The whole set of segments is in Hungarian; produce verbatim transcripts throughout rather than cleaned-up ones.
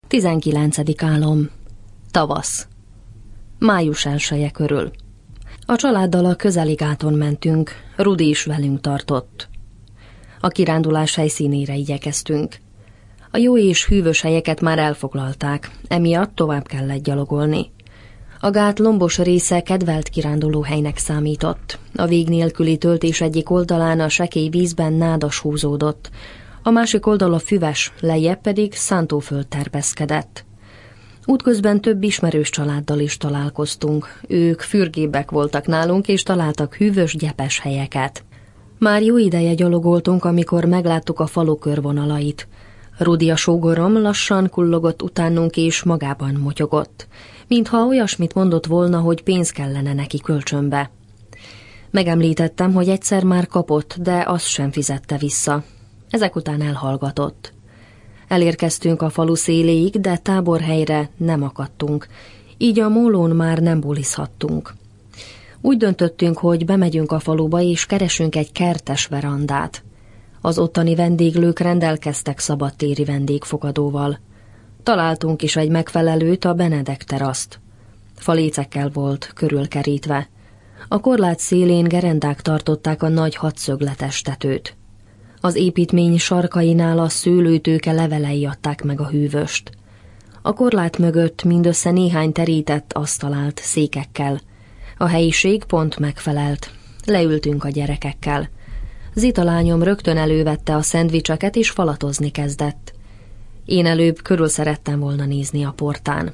tizenkilencedik álom. Tavasz. Május elseje körül. A családdal a közeli gáton mentünk, Rudi is velünk tartott. A kirándulás helyszínére igyekeztünk. A jó és hűvös helyeket már elfoglalták, emiatt tovább kellett gyalogolni. A gát lombos része kedvelt kirándulóhelynek számított. A vég nélküli töltés egyik oldalán a sekély vízben nádas húzódott, a másik oldala füves, lejjebb pedig szántóföld terpeszkedett. Útközben több ismerős családdal is találkoztunk. Ők fürgébbek voltak nálunk, és találtak hűvös, gyepes helyeket. Már jó ideje gyalogoltunk, amikor megláttuk a falu körvonalait. Rudi, a sógorom, lassan kullogott utánunk, és magában motyogott, mintha olyasmit mondott volna, hogy pénz kellene neki kölcsönbe. Megemlítettem, hogy egyszer már kapott, de azt sem fizette vissza. Ezek után elhallgatott. Elérkeztünk a falu széléig, de táborhelyre nem akadtunk, így a mólón már nem bulizhattunk. Úgy döntöttünk, hogy bemegyünk a faluba, és keresünk egy kertes verandát. Az ottani vendéglők rendelkeztek szabadtéri vendégfogadóval. Találtunk is egy megfelelőt, a Benedek teraszt. Falécekkel volt körülkerítve. A korlát szélén gerendák tartották a nagy hatszögletes tetőt. Az építmény sarkainál a szőlőtőke levelei adták meg a hűvöst. A korlát mögött mindössze néhány terített asztal állt székekkel. A helyiség pont megfelelt. Leültünk a gyerekekkel. Zita lányom rögtön elővette a szendvicseket, és falatozni kezdett. Én előbb körül szerettem volna nézni a portán.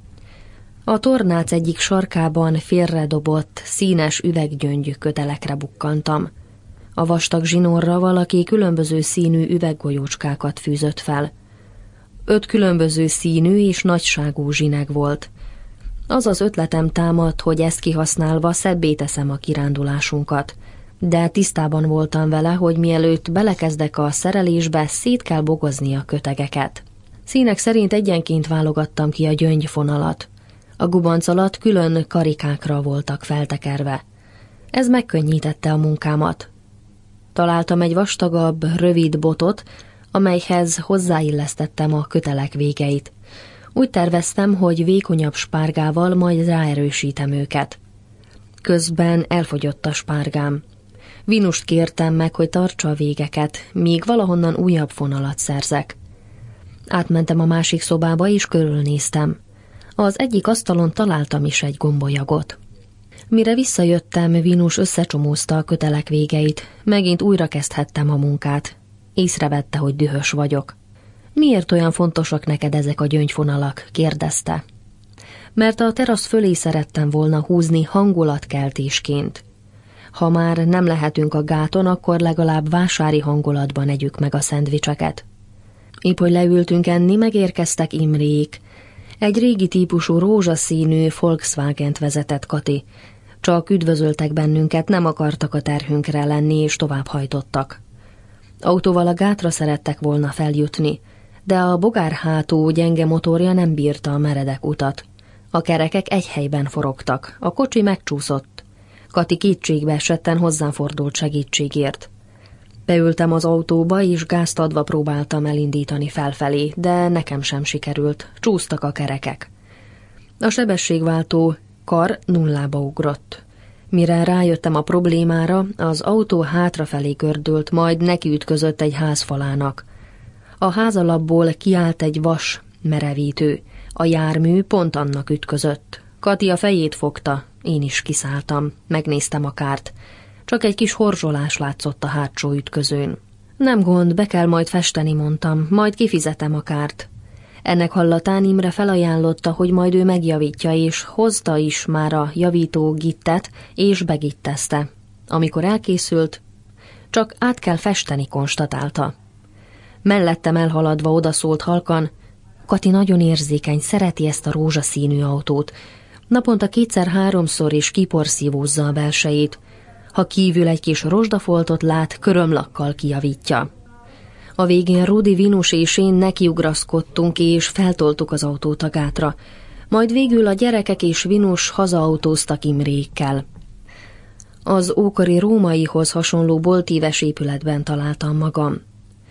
A tornác egyik sarkában félredobott, színes üveggyöngy kötelekre bukkantam. A vastag zsinórra valaki különböző színű üveggolyócskákat fűzött fel. Öt különböző színű és nagyságú zsineg volt. Az az ötletem támadt, hogy ezt kihasználva szebbé teszem a kirándulásunkat, de tisztában voltam vele, hogy mielőtt belekezdek a szerelésbe, szét kell bogozni a kötegeket. Színek szerint egyenként válogattam ki a gyöngyfonalat. A gubanc alatt külön karikákra voltak feltekerve. Ez megkönnyítette a munkámat. Találtam egy vastagabb, rövid botot, amelyhez hozzáillesztettem a kötelek végeit. Úgy terveztem, hogy vékonyabb spárgával majd ráerősítem őket. Közben elfogyott a spárgám. Vinust kértem meg, hogy tartsa a végeket, míg valahonnan újabb fonalat szerzek. Átmentem a másik szobába, és körülnéztem. Az egyik asztalon találtam is egy gombolyagot. Mire visszajöttem, Vinus összecsomózta a kötelek végeit. Megint újra kezdhettem a munkát. Észrevette, hogy dühös vagyok. Miért olyan fontosak neked ezek a gyöngyfonalak? Kérdezte. Mert a terasz fölé szerettem volna húzni hangulatkeltésként. Ha már nem lehetünk a gáton, akkor legalább vásári hangulatban együk meg a szendvicseket. Épp hogy leültünk enni, megérkeztek Imrék. Egy régi típusú rózsaszínű Volkswagent vezetett Kati. Csak üdvözöltek bennünket, nem akartak a terhünkre lenni, és tovább hajtottak. Autóval a gátra szerettek volna feljutni, de a bogárhátú gyenge motorja nem bírta a meredek utat. A kerekek egy helyben forogtak, a kocsi megcsúszott. Kati kétségbe esetten hozzám fordult segítségért. Beültem az autóba, és gázt adva próbáltam elindítani felfelé, de nekem sem sikerült, csúsztak a kerekek. A sebességváltó kar nullába ugrott. Mire rájöttem a problémára, az autó hátrafelé gördült, majd nekiütközött egy házfalának. A házalapból kiállt egy vas merevítő. A jármű pont annak ütközött. Kati a fejét fogta, én is kiszálltam, megnéztem a kárt. Csak egy kis horzsolás látszott a hátsó ütközőn. Nem gond, be kell majd festeni, mondtam, majd kifizetem a kárt. Ennek hallatán Imre felajánlotta, hogy majd ő megjavítja, és hozta is már a javító gittet, és begittezte. Amikor elkészült, csak át kell festeni, konstatálta. Mellettem elhaladva odaszólt halkan, Kati nagyon érzékeny, szereti ezt a rózsaszínű autót. Naponta kétszer-háromszor is kiporszívózza a belsejét. Ha kívül egy kis rozsdafoltot lát, körömlakkal kijavítja. A végén Rudi, Vinus és én nekiugraszkodtunk, és feltoltuk az autót a gátra. Majd végül a gyerekek és Vinus hazaautóztak Imrékkel. Az ókori rómaihoz hasonló boltíves épületben találtam magam.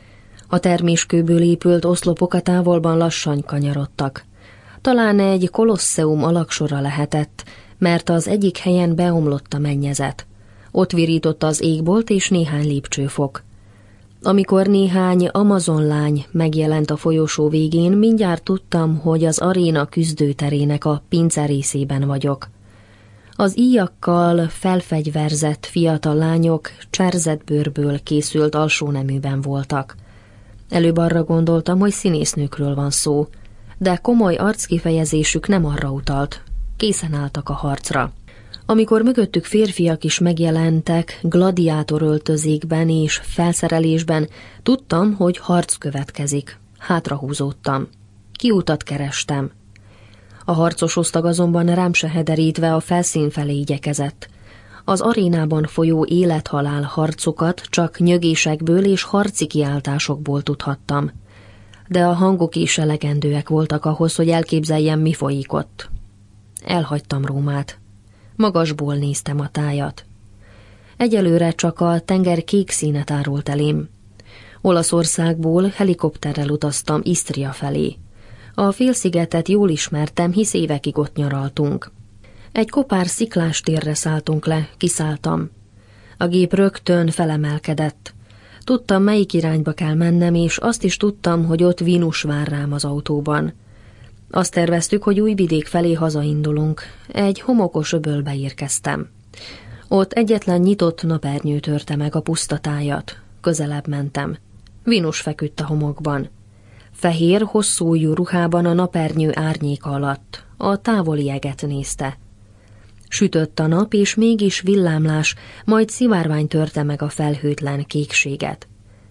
A terméskőből épült oszlopok a távolban lassan kanyarodtak. Talán egy kolosszeum alaksora lehetett, mert az egyik helyen beomlott a mennyezet. Ott virított az égbolt és néhány lépcsőfok. Amikor néhány amazonlány megjelent a folyosó végén, mindjárt tudtam, hogy az aréna küzdőterének a pince részében vagyok. Az íjakkal felfegyverzett fiatal lányok cserzett bőrből készült alsóneműben voltak. Előbb arra gondoltam, hogy színésznőkről van szó, de komoly arckifejezésük nem arra utalt. Készen álltak a harcra. Amikor mögöttük férfiak is megjelentek gladiátor öltözékben és felszerelésben, tudtam, hogy harc következik. Hátrahúzódtam. Kiutat kerestem. A harcos osztag azonban rám se hederítve a felszín felé igyekezett. Az arénában folyó élethalál harcokat csak nyögésekből és harci kiáltásokból tudhattam. De a hangok is elegendőek voltak ahhoz, hogy elképzeljem, mi folyik ott. Elhagytam Rómát. Magasból néztem a tájat. Egyelőre csak a tenger kék színe tárult elém. Olaszországból helikopterrel utaztam Isztria felé. A félszigetet jól ismertem, hisz évekig ott nyaraltunk. Egy kopár sziklás térre szálltunk le, kiszálltam. A gép rögtön felemelkedett. Tudtam, melyik irányba kell mennem, és azt is tudtam, hogy ott Vinus vár rám az autóban. Azt terveztük, hogy Újvidék felé hazaindulunk. Egy homokos öbölbe érkeztem. Ott egyetlen nyitott napernyő törte meg a puszta tájat. Közelebb mentem. Vinus feküdt a homokban. Fehér, hosszú ujjú ruhában a napernyő árnyéka alatt. A távoli eget nézte. Sütött a nap, és mégis villámlás, majd szivárvány törte meg a felhőtlen kékséget.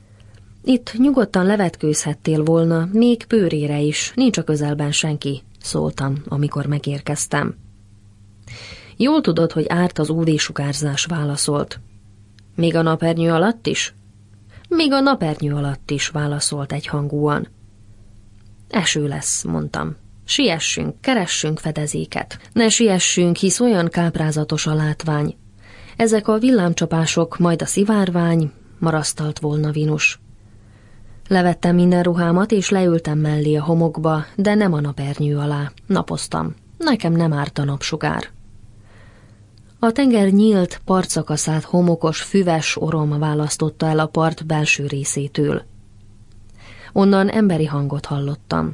Itt nyugodtan levetkőzhettél volna, még pőrére is, nincs a közelben senki, szóltam, amikor megérkeztem. Jól tudod, hogy árt az ú vé-sugárzás, válaszolt. Még a napernyő alatt is? Még a napernyő alatt is, válaszolt egyhangúan. Eső lesz, mondtam. Siessünk, keressünk fedezéket. Ne siessünk, hisz olyan káprázatos a látvány. Ezek a villámcsapások, majd a szivárvány, marasztalt volna Vinus. Levettem minden ruhámat, és leültem mellé a homokba, de nem a napernyő alá. Napoztam. Nekem nem árt a napsugár. A tenger nyílt partszakaszát homokos, füves orom választotta el a part belső részétől. Onnan emberi hangot hallottam.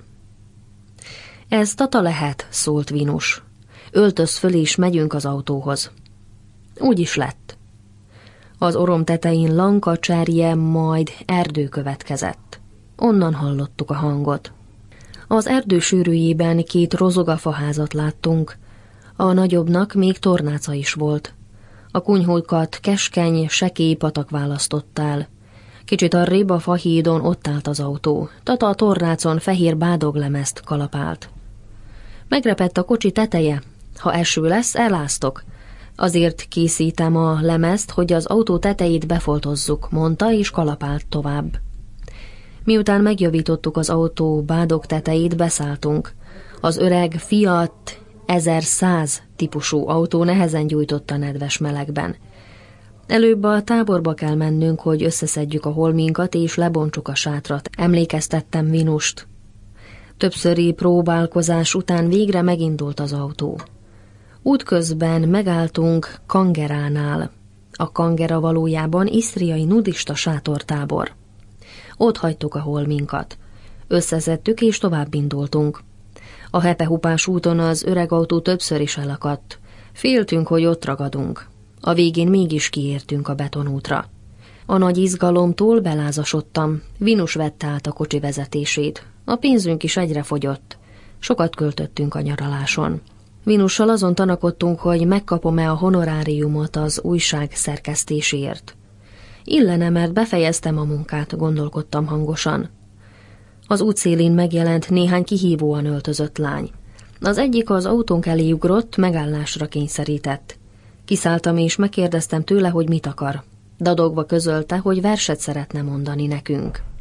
Ez Tata lehet, szólt Vinus. Öltöz föl, és megyünk az autóhoz. Úgy is lett. Az orom tetején lanka cserje, majd erdő következett. Onnan hallottuk a hangot. Az erdő sűrűjében két rozogafaházat láttunk. A nagyobbnak még tornáca is volt. A kunyhókat keskeny, sekély patak választott el. Kicsit arrébb a fahídon ott állt az autó. Tata a tornácon fehér bádoglemezt kalapált. Megrepett a kocsi teteje. Ha eső lesz, eláztok. Azért készítem a lemezt, hogy az autó tetejét befoltozzuk, mondta, és kalapált tovább. Miután megjavítottuk az autó bádog tetejét, beszálltunk. Az öreg Fiat ezerszáz típusú autó nehezen gyújtott a nedves melegben. Előbb a táborba kell mennünk, hogy összeszedjük a holminkat és lebontsuk a sátrat, emlékeztettem Vinust. Többszöri próbálkozás után végre megindult az autó. Útközben megálltunk Kangeránál. A Kangera valójában isztriai nudista sátortábor. Ott hagytuk a holminkat. Összeszedtük és tovább indultunk. A hepehupás úton az öreg autó többször is elakadt. Féltünk, hogy ott ragadunk. A végén mégis kiértünk a betonútra. A nagy izgalomtól belázasodtam. Vinus vette át a kocsi vezetését. A pénzünk is egyre fogyott. Sokat költöttünk a nyaraláson. Vinussal azon tanakodtunk, hogy megkapom-e a honoráriumot az újság szerkesztéséért. Illene, mert befejeztem a munkát, gondolkodtam hangosan. Az útszélén megjelent néhány kihívóan öltözött lány. Az egyik az autónk elé ugrott, megállásra kényszerített. Kiszálltam és megkérdeztem tőle, hogy mit akar. Dadogva közölte, hogy verset szeretne mondani nekünk.